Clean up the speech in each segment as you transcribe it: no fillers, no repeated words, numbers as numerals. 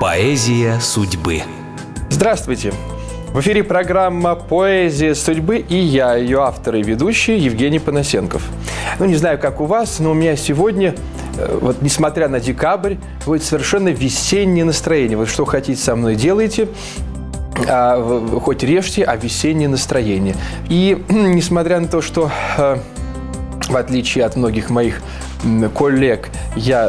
Поэзия судьбы. Здравствуйте! В эфире программа «Поэзия судьбы» и я, ее автор и ведущий Евгений Панасенков. Не знаю, как у вас, но у меня сегодня, несмотря на декабрь, будет совершенно весеннее настроение. Вот что хотите со мной делайте, хоть режьте, а весеннее настроение. И несмотря на то, что, в отличие от многих моих коллег, я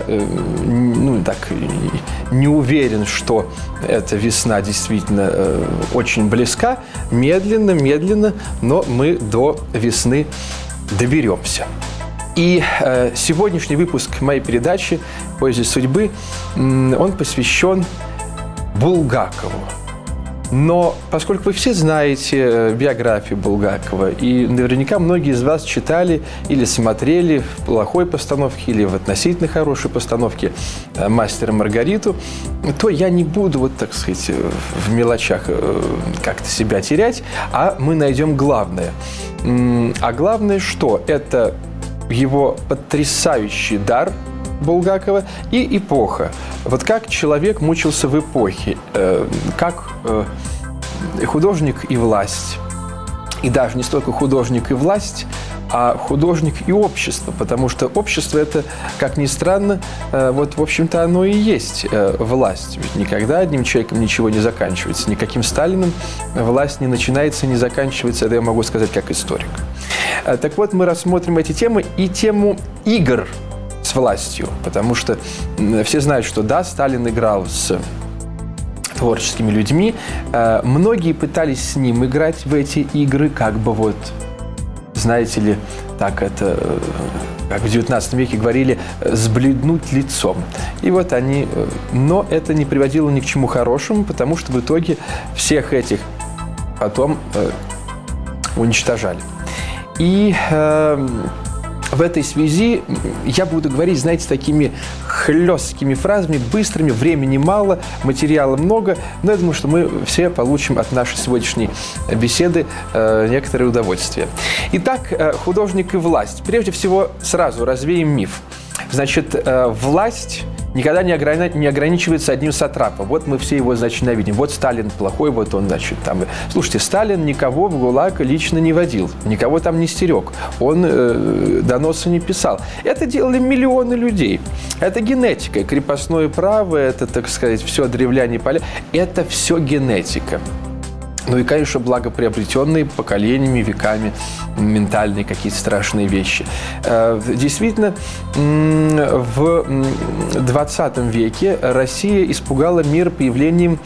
не уверен, что эта весна действительно очень близка. Медленно, но мы до весны доберемся. И сегодняшний выпуск моей передачи «Поэзия судьбы», он посвящен Булгакову. Но поскольку вы все знаете биографию Булгакова, и наверняка многие из вас читали или смотрели в плохой постановке, или в относительно хорошей постановке «Мастера и Маргариту», то я не буду, в мелочах как-то себя терять, а мы найдем главное. А главное что? Это его потрясающий дар Булгакова и эпоха. Вот как человек мучился в эпохе, как художник и власть. И даже не столько художник и власть, а художник и общество. Потому что общество – это, как ни странно, в общем-то, оно и есть власть. Ведь никогда одним человеком ничего не заканчивается. Никаким Сталиным власть не начинается, не заканчивается. Это я могу сказать как историк. Так вот, мы рассмотрим эти темы и тему игр с властью, потому что все знают, что да, Сталин играл с творческими людьми. Многие пытались с ним играть в эти игры, знаете ли, так это, как в XIX веке говорили, сбледнуть лицом. И вот они... Но это не приводило ни к чему хорошему, потому что в итоге всех этих потом уничтожали. И в этой связи я буду говорить, знаете, такими хлесткими фразами, быстрыми, времени мало, материала много, но я думаю, что мы все получим от нашей сегодняшней беседы некоторое удовольствие. Итак, художник и власть. Прежде всего, сразу развеем миф. Значит, власть никогда не ограничивается одним сатрапом. Вот мы все его, ненавидим. Вот Сталин плохой, вот он, там... Слушайте, Сталин никого в ГУЛАГ лично не водил, никого там не стерег. Он доносы не писал. Это делали миллионы людей. Это генетика. Крепостное право, это, так сказать, все древляне поля. Это все генетика. Ну и, конечно, благоприобретенные поколениями, веками ментальные какие-то страшные вещи. Действительно, в 20 веке Россия испугала мир появлением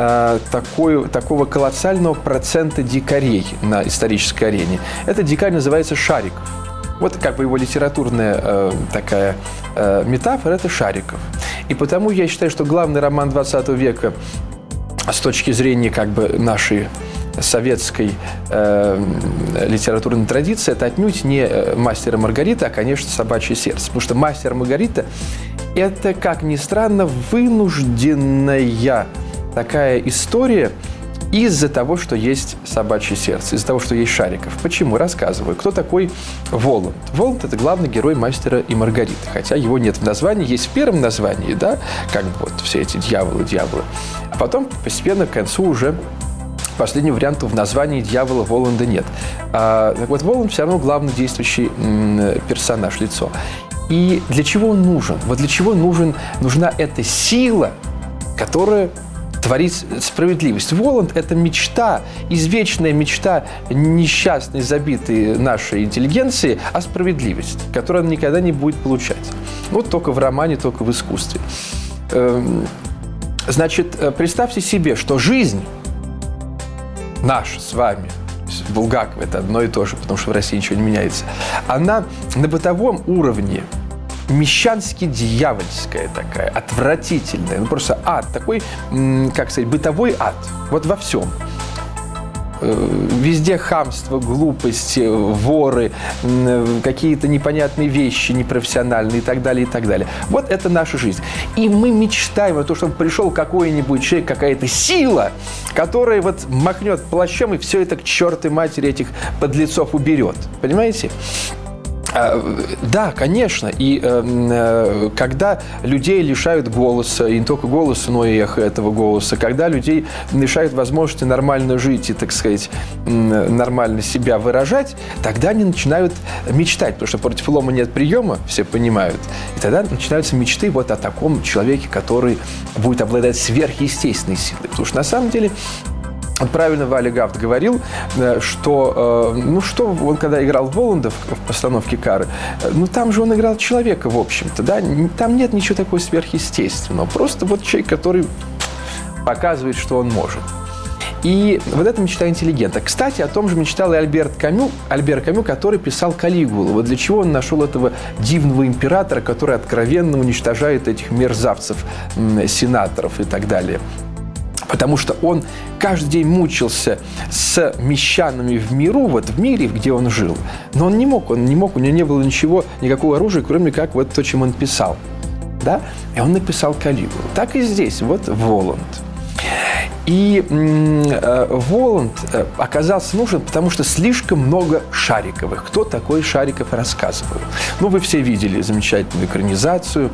такого колоссального процента дикарей на исторической арене. Этот дикарь называется Шариков. Вот его литературная такая метафора – это Шариков. И потому я считаю, что главный роман 20 века с точки зрения нашей советской литературной традиции, это отнюдь не «Мастер и Маргарита», а, конечно, «Собачье сердце». Потому что «Мастер и Маргарита» – это, как ни странно, вынужденная такая история из-за того, что есть «Собачье сердце», из-за того, что есть Шариков. Почему? Рассказываю. Кто такой Воланд? Воланд – это главный герой «Мастера и Маргариты». Хотя его нет в названии, есть в первом названии, да, все эти дьяволы. А потом постепенно к концу уже последнего варианта в названии дьявола Воланда нет. Так вот, Воланд все равно главный действующий персонаж, лицо. И для чего он нужен? Вот для чего нужна эта сила, которая творить справедливость. Воланд – это мечта, извечная мечта несчастной, забитой нашей интеллигенции о справедливости, которую она никогда не будет получать. Только в романе, только в искусстве. Значит, представьте себе, что жизнь наша с вами, Булгаков – это одно и то же, потому что в России ничего не меняется, она на бытовом уровне мещански-дьявольская такая, отвратительная. Просто ад, такой, бытовой ад. Вот во всем. Везде хамство, глупости, воры, какие-то непонятные вещи непрофессиональные и так далее, и так далее. Вот это наша жизнь. И мы мечтаем о том, чтобы пришел какой-нибудь человек, какая-то сила, которая махнет плащом и все это к чертовой матери этих подлецов уберет. Понимаете? Да, конечно. И когда людей лишают голоса, и не только голоса, но и эхо этого голоса, когда людей лишают возможности нормально жить и, так сказать, нормально себя выражать, тогда они начинают мечтать, потому что против лома нет приема, все понимают. И тогда начинаются мечты вот о таком человеке, который будет обладать сверхъестественной силой. Потому что на самом деле... Правильно Валя Гафт говорил, что, он когда играл Воланда в постановке «Кары», там же он играл человека, в общем-то, да, там нет ничего такого сверхъестественного, просто вот человек, который показывает, что он может. И вот это мечта интеллигента. Кстати, о том же мечтал и Альбер Камю, который писал «Калигулу». Вот для чего он нашел этого дивного императора, который откровенно уничтожает этих мерзавцев, сенаторов и так далее. Потому что он каждый день мучился с мещанами в миру, вот в мире, где он жил. Но он не мог, у него не было никакого оружия, кроме как вот то, чем он писал. Да? И он написал «Калигулу». Так и здесь, вот Воланд. И Воланд оказался нужен, потому что слишком много Шариковых. Кто такой Шариков, рассказываю. Вы все видели замечательную экранизацию.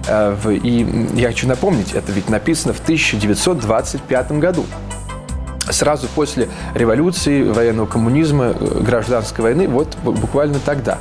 И я хочу напомнить, это ведь написано в 1925 году. Сразу после революции, военного коммунизма, гражданской войны, вот буквально тогда.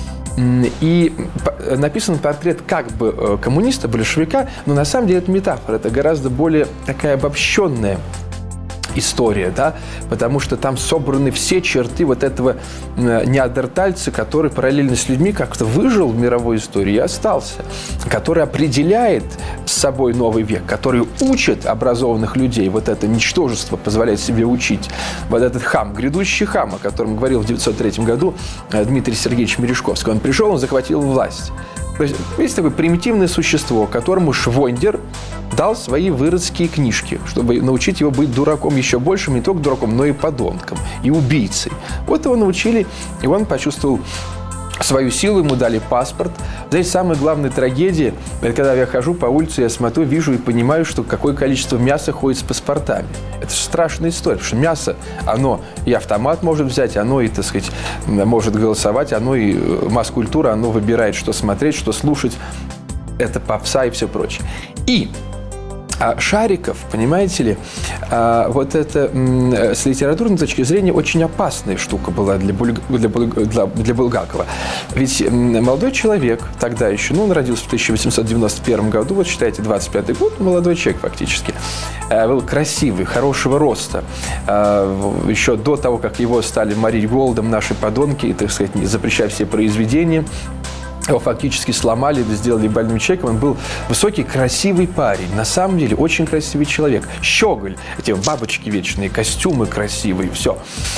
И написан портрет как бы коммуниста, большевика, но на самом деле это метафора, это гораздо более такая обобщенная история, да, потому что там собраны все черты вот этого неандертальца, который параллельно с людьми как-то выжил в мировой истории и остался, который определяет с собой новый век, который учит образованных людей, вот это ничтожество позволяет себе учить, вот этот хам, грядущий хам, о котором говорил в 1903 году Дмитрий Сергеевич Мережковский. Он пришел, он захватил власть. То есть такое примитивное существо, которому Швондер дал свои выродские книжки, чтобы научить его быть дураком еще большим, не только дураком, но и подонком, и убийцей. Вот его научили, и он почувствовал свою силу, ему дали паспорт. Здесь самая главная трагедия, это когда я хожу по улице, я смотрю, вижу и понимаю, что какое количество мяса ходит с паспортами. Это же страшная история, потому что мясо, оно и автомат может взять, оно и, так сказать, может голосовать, оно и масс-культура, оно выбирает, что смотреть, что слушать. Это попса и все прочее. И Шариков, понимаете ли, вот это с литературной точки зрения очень опасная штука была для Булгакова. Ведь молодой человек тогда еще, он родился в 1891 году, вот считайте, 25-й год, молодой человек фактически, был красивый, хорошего роста. Еще до того, как его стали морить голодом наши подонки, и, так сказать, запрещая все произведения, его фактически сломали, сделали больным человеком. Он был высокий, красивый парень. На самом деле, очень красивый человек. Щеголь, эти бабочки вечные, костюмы красивые, все.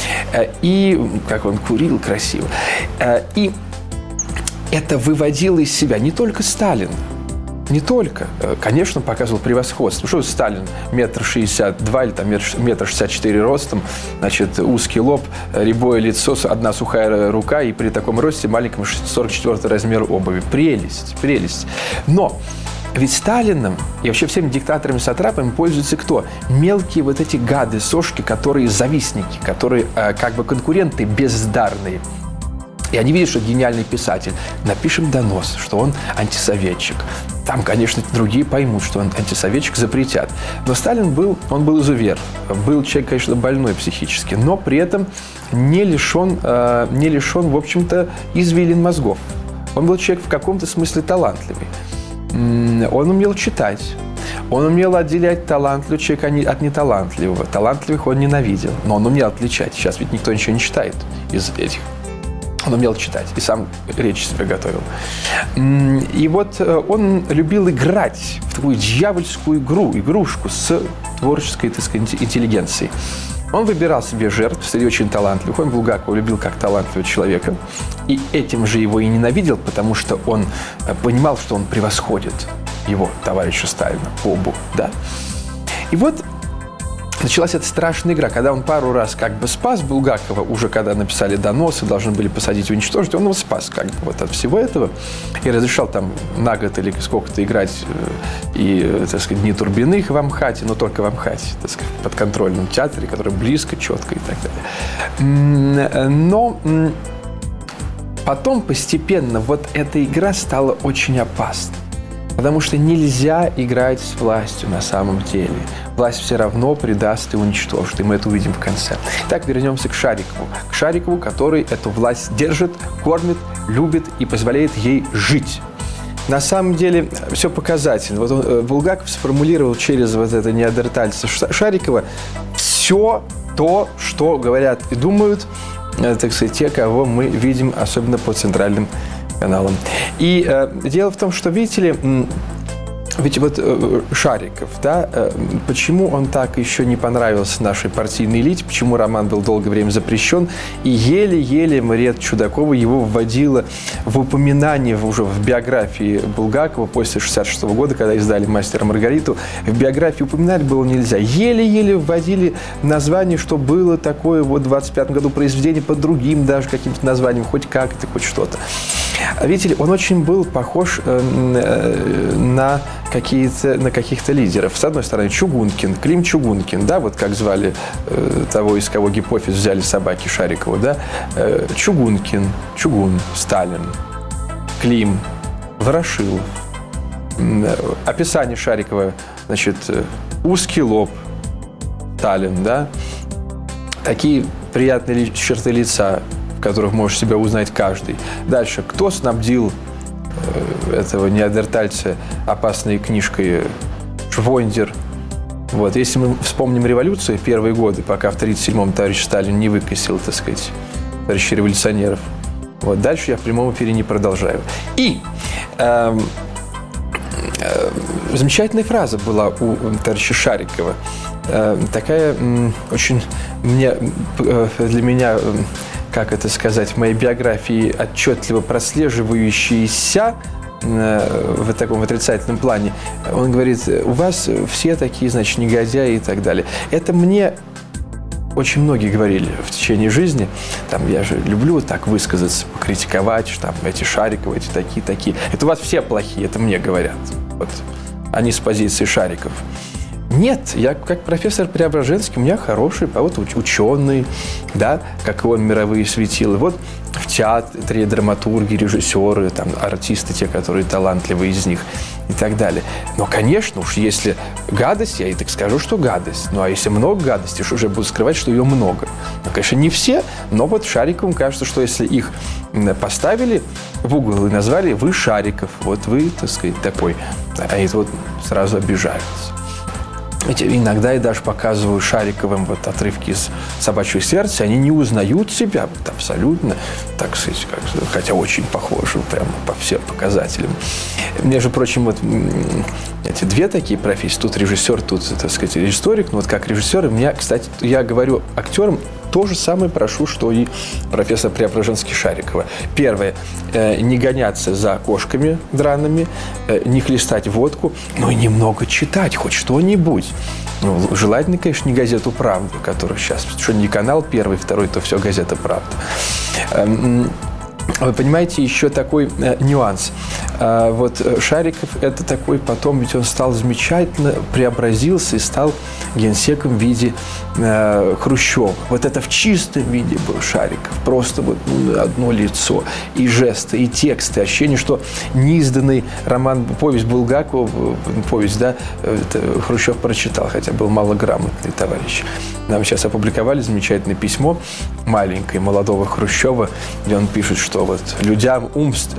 И как он курил красиво. И это выводило из себя не только Сталин. Не только. Конечно, показывал превосходство. Что Сталин 1,62 или там 1,64 м ростом, значит, узкий лоб, рябое лицо, одна сухая рука и при таком росте маленьком 44 размер обуви. Прелесть, прелесть. Но ведь Сталином и вообще всеми диктаторами-сатрапами пользуются кто? Мелкие вот эти гады, сошки, которые завистники, которые как бы конкуренты бездарные. И они видят, что гениальный писатель. Напишем донос, что он антисоветчик. Там, конечно, другие поймут, что он антисоветчик, запретят. Но Сталин был изувер. Был человек, конечно, больной психически, но при этом не лишен, в общем-то, извилин мозгов. Он был человек в каком-то смысле талантливый. Он умел читать. Он умел отделять талантливого человека от неталантливого. Талантливых он ненавидел, но он умел отличать. Сейчас ведь никто ничего не читает из этих. Он умел читать и сам речь себе готовил. И вот он любил играть в такую дьявольскую игрушку с творческой, так сказать, интеллигенцией. Он выбирал себе жертв среди очень талантливых. Он Булгакова любил как талантливого человека. И этим же его и ненавидел, потому что он понимал, что он превосходит его товарища Сталина по лбу. Да? И вот началась эта страшная игра, когда он пару раз как бы спас Булгакова, уже когда написали доносы, должны были посадить и уничтожить, он его спас как бы вот от всего этого и разрешал там на год или сколько-то играть и, так сказать, Дни Турбиных в Амхате, но только в Амхате, так сказать, в подконтрольном театре, который близко, четко и так далее. Но Потом постепенно вот эта игра стала очень опасной. Потому что нельзя играть с властью на самом деле. Власть все равно предаст и уничтожит. И мы это увидим в конце. Итак, вернемся к Шарикову. К Шарикову, который эту власть держит, кормит, любит и позволяет ей жить. На самом деле все показательно. Вот Булгаков сформулировал через вот это неандертальца Шарикова все то, что говорят и думают, так сказать, те, кого мы видим, особенно по центральным каналам. И дело в том, что, видите ли, ведь вот Шариков, да, почему он так еще не понравился нашей партийной элите, почему роман был долгое время запрещен, и еле-еле Мариэтта Чудакова его вводила в упоминание уже в биографии Булгакова после 1966 года, когда издали «Мастера и Маргариту», в биографии упоминать было нельзя. Еле-еле вводили название, что было такое вот в 1925 году произведение под другим даже каким-то названием, хоть как-то, хоть что-то. Видите ли, он очень был похож на каких-то лидеров. С одной стороны, Чугункин, Клим Чугункин, да, вот как звали того, из кого гипофиз взяли собаки Шарикова, да, Чугункин, Чугун, Сталин, Клим, Ворошилов. Описание Шарикова, значит, узкий лоб, Сталин, да, такие приятные черты лица, в которых может себя узнать каждый. Дальше, кто снабдил этого неандертальца опасной книжкой? Швондер. Вот. Если мы вспомним революцию, первые годы, пока в 1937-м товарищ Сталин не выкосил, так сказать, товарищей революционеров. Вот. Дальше я в прямом эфире не продолжаю. И замечательная фраза была у товарища Шарикова. Такая очень для меня, как это сказать, в моей биографии отчетливо прослеживающаяся в таком отрицательном плане. Он говорит: у вас все такие, значит, негодяи и так далее. Это мне очень многие говорили в течение жизни. Там, я же люблю так высказаться, покритиковать, что там эти Шариковы, эти такие. Это у вас все плохие, это мне говорят. Вот. Они с позиции Шариков. Нет, я как профессор Преображенский, у меня хороший, вот ученый, да, как и он, мировые светила. Вот в театре драматурги, режиссеры, там, артисты, те, которые талантливые из них и так далее. Но, конечно, уж если гадость, я и так скажу, что гадость. Ну, а если много гадости, уж уже буду скрывать, что ее много. Ну, конечно, не все, но вот Шариковым кажется, что если их поставили в угол и назвали: вы Шариков, вот вы, так сказать, такой, они вот сразу обижаются. Иногда я даже показываю Шариковым вот отрывки из «Собачьего сердца», они не узнают себя вот абсолютно, так сказать, хотя очень похожи прямо по всем показателям. Между прочим, вот эти две такие профессии, тут режиссер, тут, так сказать, историк, но вот как режиссер, меня, кстати, я говорю актерам, то же самое прошу, что и профессор Преображенский Шарикова. Первое, не гоняться за кошками драными, не хлестать водку, но и немного читать, хоть что-нибудь. Ну, желательно, конечно, не газету «Правда», которая сейчас, что не канал первый, второй, то все газета «Правда». Вы понимаете, еще такой нюанс. Вот Шариков – это такой, потом ведь он стал замечательно, преобразился и стал генсеком в виде Хрущева. Вот это в чистом виде был Шариков. Просто вот одно лицо, и жесты, и тексты. Ощущение, что неизданный роман, повесть Булгакова, повесть, да, Хрущев прочитал, хотя был малограмотный товарищ. Нам сейчас опубликовали замечательное письмо маленькое молодого Хрущева, где он пишет, что вот людям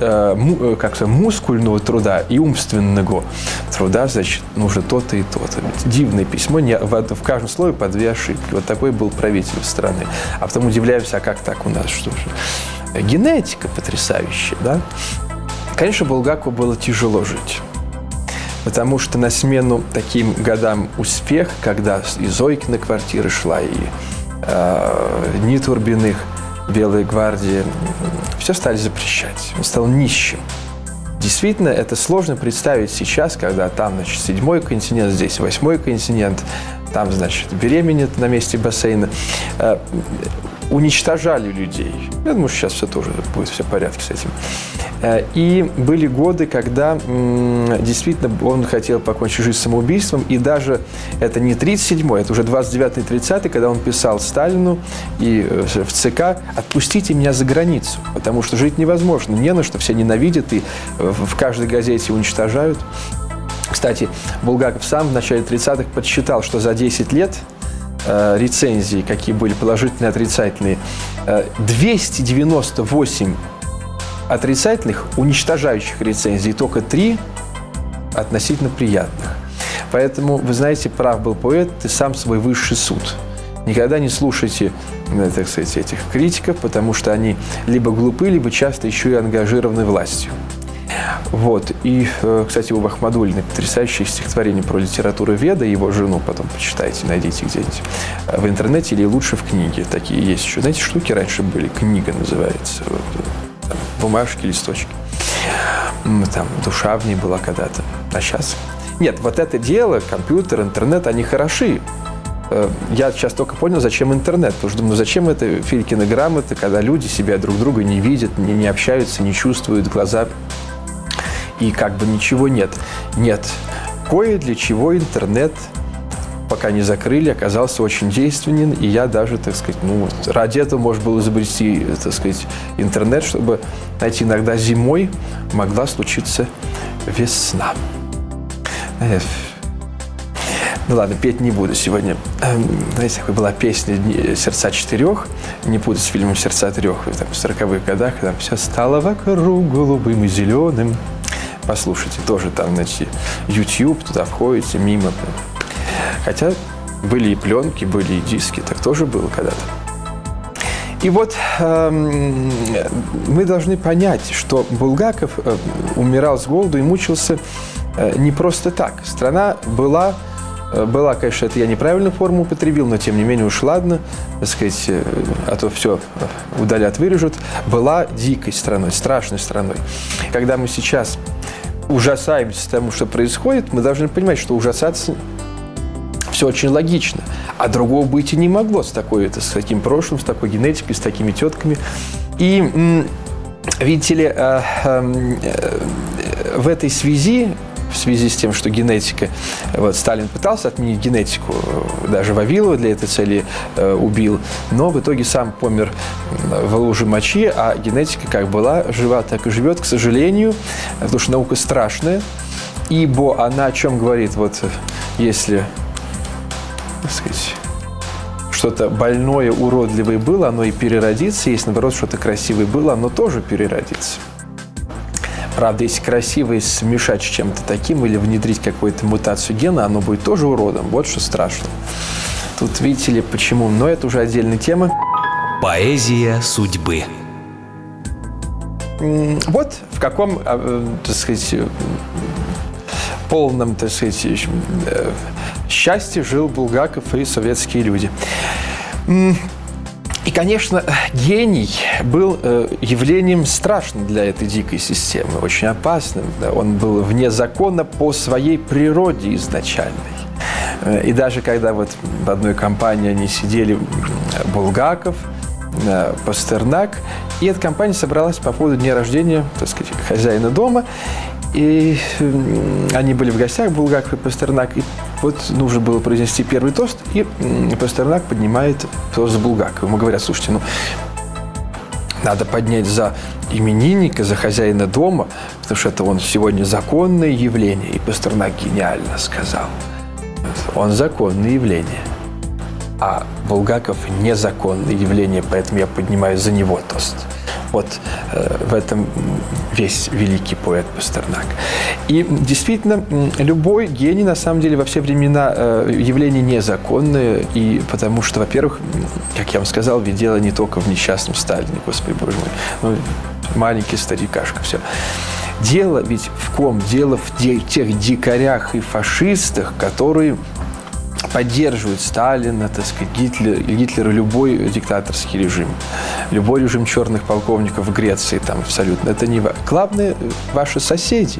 мускульного труда и умственного труда, значит, нужно то-то и то-то. Дивное письмо, в каждом слове по две ошибки. Вот такой был правитель страны. А потом удивляемся, а как так у нас, что же? Генетика потрясающая, да? Конечно, Булгакову было тяжело жить. Потому что на смену таким годам успех, когда и Зойкина квартира шла, и ни Турбиных, Белой гвардии, все стали запрещать. Он стал нищим. Действительно, это сложно представить сейчас, когда там, значит, 7-й континент, здесь 8-й континент, там, значит, беременеет на месте бассейна. уничтожали людей. Я думаю, что сейчас все тоже будет все в порядке с этим. И были годы, когда действительно он хотел покончить жизнь самоубийством, и даже это не 37-й, это уже 29-й, 30-й, когда он писал Сталину и в ЦК: «Отпустите меня за границу, потому что жить невозможно, не на что, все ненавидят и в каждой газете уничтожают». Кстати, Булгаков сам в начале 30-х подсчитал, что за 10 лет рецензии, какие были положительные, отрицательные, 298 отрицательных, уничтожающих рецензий, только 3 относительно приятных. Поэтому, вы знаете, прав был поэт, ты сам свой высший суд. Никогда не слушайте, так сказать, этих критиков, потому что они либо глупы, либо часто еще и ангажированы властью. Вот. И, кстати, у Ахмадуллина потрясающее стихотворение про литературу Веда, его жену потом почитайте, найдите где-нибудь в интернете или лучше в книге. Такие есть еще. Знаете, штуки раньше были, книга называется. Там, бумажки, листочки. Там душа в ней была когда-то. А сейчас? Нет, вот это дело, компьютер, интернет, они хороши. Я сейчас только понял, зачем интернет. Потому что думаю, зачем это Филькины грамоты, когда люди себя друг друга не видят, не общаются, не чувствуют, глаза... И как бы ничего нет. Нет. Кое для чего интернет, пока не закрыли, оказался очень действенен. И я даже, так сказать, ради этого можно было изобрести, так сказать, интернет, чтобы, знаете, иногда зимой могла случиться весна. Ну ладно, петь не буду сегодня. Знаете, такая была песня «Сердца четырех», не путать с фильмом «Сердца трех», там, в 40-х годах, там все стало вокруг голубым и зеленым. Послушайте, тоже там, значит, YouTube, туда входите, мимо. Хотя были и пленки, были и диски, так тоже было когда-то. И вот мы должны понять, что Булгаков умирал с голоду и мучился не просто так. Страна была, конечно, это я неправильную форму употребил, но тем не менее уж ладно, так сказать, а то все удалят, вырежут, была дикой страной, страшной страной. Когда мы сейчас ужасаемся тому, что происходит, мы должны понимать, что ужасаться все очень логично. А другого быть и не могло с таким прошлым, с такой генетикой, с такими тетками. И, видите ли, в этой связи, в связи с тем, что генетика... Вот Сталин пытался отменить генетику, даже Вавилова для этой цели убил, но в итоге сам помер в луже мочи, а генетика как была жива, так и живет, к сожалению, потому что наука страшная, ибо она о чем говорит? Вот если, так сказать, что-то больное, уродливое было, оно и переродится, если, наоборот, что-то красивое было, оно тоже переродится. Правда, если красивое смешать с чем-то таким или внедрить какую-то мутацию гена, оно будет тоже уродом. Вот что страшно. Тут видите ли почему. Но это уже отдельная тема. Поэзия судьбы. Вот в каком, так сказать, полном, так сказать, счастье жил Булгаков и советские люди. И, конечно, гений был явлением страшным для этой дикой системы, очень опасным. Да. Он был вне закона по своей природе изначальной. И даже когда вот в одной компании они сидели, Булгаков, Пастернак, и эта компания собралась по поводу дня рождения, так сказать, хозяина дома. И они были в гостях, Булгаков и Пастернак, и вот нужно было произнести первый тост, и Пастернак поднимает тост за Булгакова. Ему говорят: слушайте, надо поднять за именинника, за хозяина дома, потому что это он сегодня законное явление. И Пастернак гениально сказал: он законное явление, а Булгаков незаконное явление, поэтому я поднимаю за него тост. Вот в этом весь великий поэт Пастернак. И действительно, любой гений, на самом деле, во все времена явление незаконное, и потому что, во-первых, как я вам сказал, ведь дело не только в несчастном Сталине, Господи Боже мой, маленький старикашка, все. Дело ведь в ком? Дело в тех дикарях и фашистах, которые поддерживают Сталина, так сказать, Гитлера, любой диктаторский режим, любой режим черных полковников в Греции, там абсолютно. Это не важно. Главное, ваши соседи.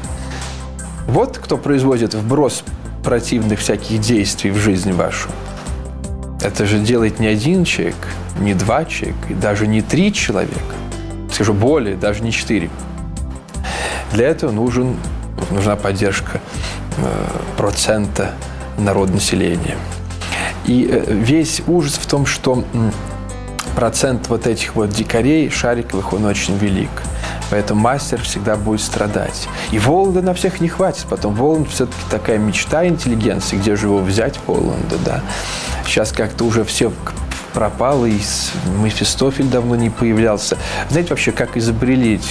Вот кто производит вброс противных всяких действий в жизнь вашу. это же делает не один человек, не два человека, и даже не 3 человека. Скажу более, даже не 4. Для этого нужна поддержка процента народонаселения. И весь ужас в том, что процент вот этих вот дикарей шариковых, он очень велик. Поэтому мастер всегда будет страдать. И Воланда на всех не хватит. Потом Воланд все-таки такая мечта интеллигенции, где же его взять, Воланда, да. Сейчас как-то уже все пропало, и Мефистофель давно не появлялся. Знаете, вообще, как изобрели эти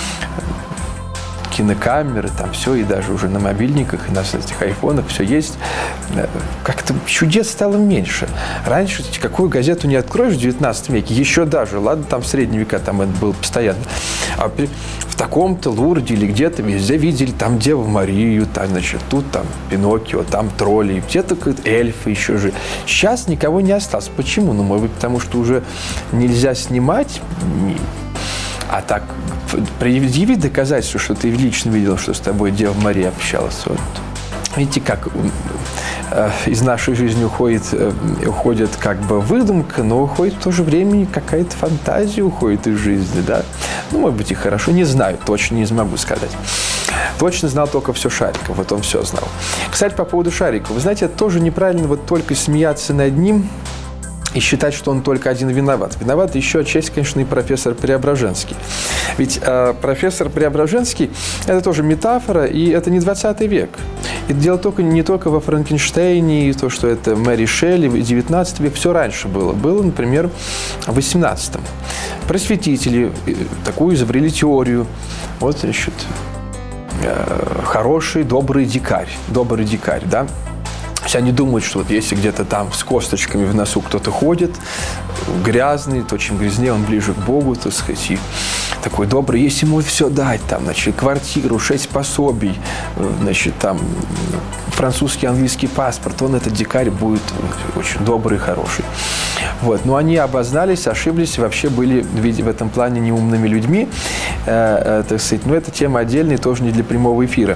кинокамеры, там все, и даже уже на мобильниках, и на этих айфонах все есть. Как-то чудес стало меньше. Раньше какую газету не откроешь в 19 веке, еще даже, ладно, там в средние века там это было постоянно, а в таком-то Лурде или где-то везде видели там Деву Марию, там, значит, тут там Пиноккио, там тролли, где-то эльфы еще же. Сейчас никого не осталось. Почему? Ну, может быть, потому что уже нельзя снимать. А так, предъяви доказательства, что ты лично видел, что с тобой Дева Мария общалась. Вот. Видите, как из нашей жизни уходит как бы выдумка, но уходит в то же время какая-то фантазия уходит из жизни, да? Ну, может быть, и хорошо, не знаю, точно не смогу сказать. Точно знал только все Шариков, вот он все знал. Кстати, по поводу Шарикова, вы знаете, это тоже неправильно вот только смеяться над ним и считать, что он только один виноват. Виноват еще отчасти, конечно, и профессор Преображенский. Ведь профессор Преображенский – это тоже метафора, и это не 20 век. И дело не только во Франкенштейне, и то, что это Мэри Шелли, 19 век, все раньше было. Было, например, в 18-м. Просветители такую изобрели теорию. Вот, значит, хороший, добрый дикарь, да? Все они думают, что вот если где-то там с косточками в носу кто-то ходит, грязный, то чем грязнее он ближе к Богу, так сказать, и такой добрый, если ему все дать, там, значит, квартиру, 6 пособий, значит, там, французский, английский паспорт, он, этот дикарь, будет очень добрый, хороший. Вот. Но они обознались, ошиблись, вообще были в этом плане неумными людьми, так сказать, но это тема отдельная, тоже не для прямого эфира.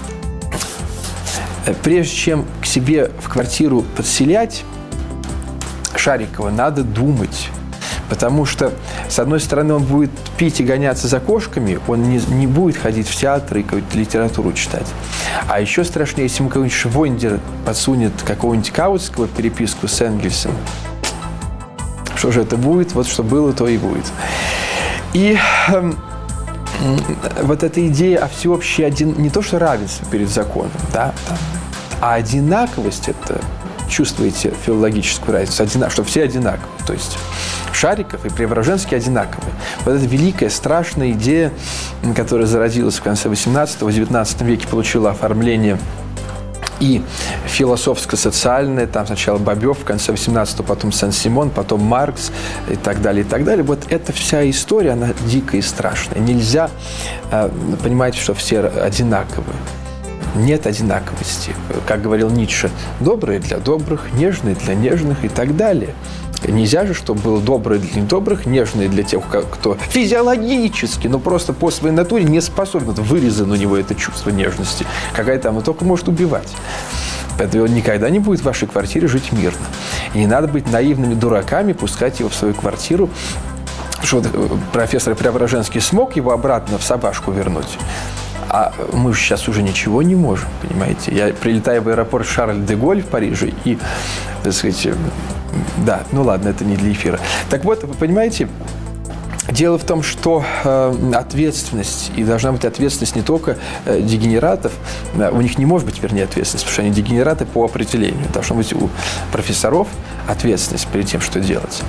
Прежде чем к себе в квартиру подселять Шарикова, надо думать. Потому что, с одной стороны, он будет пить и гоняться за кошками, он не будет ходить в театр и какую-то литературу читать. А еще страшнее, если ему какой-нибудь Швондер подсунет какого-нибудь Каутского переписку с Энгельсом. Что же это будет? Вот что было, то и будет. И вот эта идея о всеобщей не то что равенство перед законом, да, а одинаковость, это чувствуете филологическую разницу, что все одинаковы. То есть Шариков и Преображенский одинаковые. Вот эта великая, страшная идея, которая зародилась в конце 18-19 веке, получила оформление и философско-социальное, там сначала Бобёв, в конце 18-го, потом Сен-Симон, потом Маркс и так далее, и так далее. Вот эта вся история, она дикая и страшная. Нельзя понимать, что все одинаковые. Нет одинаковости. Как говорил Ницше, добрые для добрых, нежные для нежных и так далее. Нельзя же, чтобы было доброе для недобрых, нежное для тех, кто физиологически, но просто по своей натуре не способен, вырезано у него это чувство нежности. Какая-то оно только может убивать. Поэтому он никогда не будет в вашей квартире жить мирно. И не надо быть наивными дураками, пускать его в свою квартиру. Что профессор Преображенский смог его обратно в собачку вернуть. А мы же сейчас уже ничего не можем, понимаете. Я прилетаю в аэропорт Шарль-де-Голль в Париже и, так сказать, да, ну ладно, это не для эфира. Так вот, вы понимаете, дело в том, что ответственность, и должна быть ответственность не только дегенератов, у них не может быть, вернее, ответственность, потому что они дегенераты по определению. Должна быть у профессоров ответственность перед тем, что делать.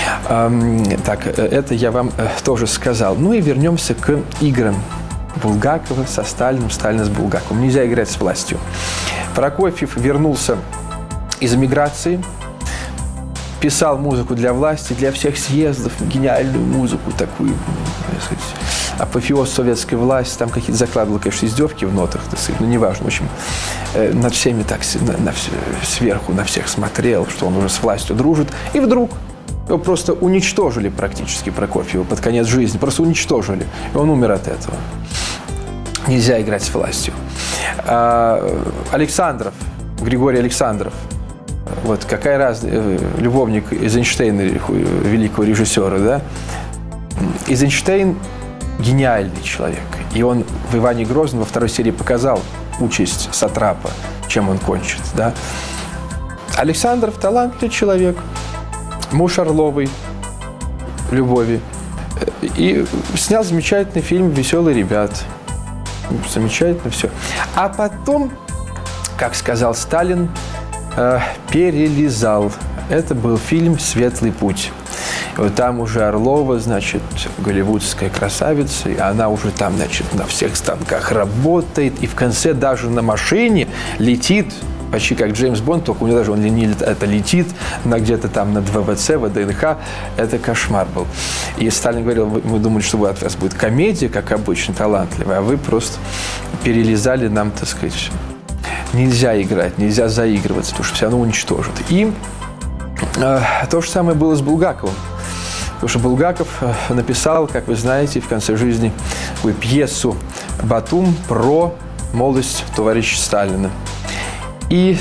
Так, это я вам тоже сказал. Ну и вернемся к играм Булгакова со Сталиным, Сталина с Булгаковым. Нельзя играть с властью. Прокофьев вернулся из эмиграции, писал музыку для власти, для всех съездов, гениальную музыку такую, так сказать, апофеоз советской власти, там какие-то закладывал, конечно, издевки в нотах, так сказать, но неважно, в общем, над всеми так, сверху на всех смотрел, что он уже с властью дружит, и вдруг его просто уничтожили практически, Прокофьева, под конец жизни, просто уничтожили, и он умер от этого. Нельзя играть с властью. Александров, Григорий Александров, Вот какая разница, любовник Эйзенштейна, великого режиссера, да? Эйзенштейн гениальный человек. И он в «Иване Грозном» во второй серии показал участь сатрапа, чем он кончит, да? Александров талантливый человек, муж Орловой, Любови. И снял замечательный фильм «Веселые ребята». Замечательно все. А потом, как сказал Сталин, перелизал. Это был фильм «Светлый путь». И вот там уже Орлова, значит, голливудская красавица, и она уже там, значит, на всех станках работает, и в конце даже на машине летит, почти как Джеймс Бонд, только у него даже он не это летит где-то там над ВВЦ, ВДНХ. Это кошмар был. И Сталин говорил, мы думали, что от вас будет комедия, как обычно, талантливая, а вы просто перелезали нам, так сказать. Нельзя играть, нельзя заигрываться, потому что все равно уничтожат. И то же самое было с Булгаковым. Потому что Булгаков написал, как вы знаете, в конце жизни такую пьесу «Батум» про молодость товарища Сталина. И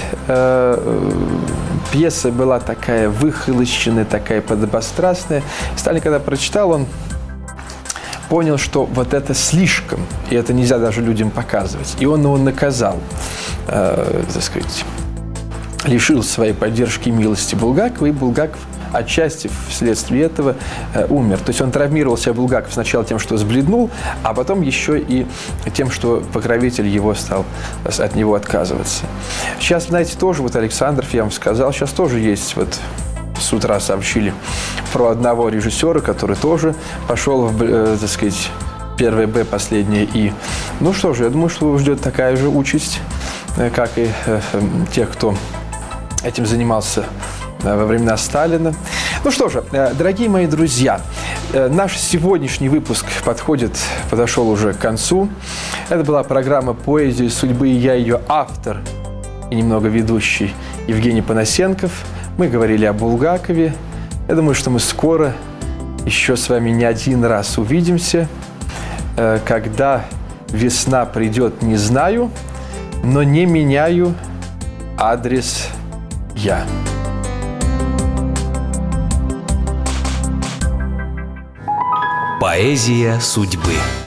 пьеса была такая выхолощенная, такая подобострастная. Сталин, когда прочитал, он понял, что вот это слишком, и это нельзя даже людям показывать. И он его наказал, так сказать, лишил своей поддержки и милости Булгакова, и Булгаков отчасти вследствие этого умер. То есть он травмировал себя, Булгаков, сначала тем, что сбледнул, а потом еще и тем, что покровитель его стал от него отказываться. Сейчас, знаете, тоже вот Александров, я вам сказал, сейчас тоже есть, вот с утра сообщили про одного режиссера, который тоже пошел в, так сказать, первое «Б», последнее «И». Ну что же, я думаю, что его ждет такая же участь, как и тех, кто этим занимался во времена Сталина. Ну что же, дорогие мои друзья, наш сегодняшний выпуск подошел уже к концу. Это была программа «Поэзия судьбы», и я ее автор и немного ведущий Евгений Панасенков. Мы говорили о Булгакове. Я думаю, что мы скоро еще с вами не один раз увидимся. Когда весна придет, не знаю, но не меняю адрес я. Поэзия судьбы.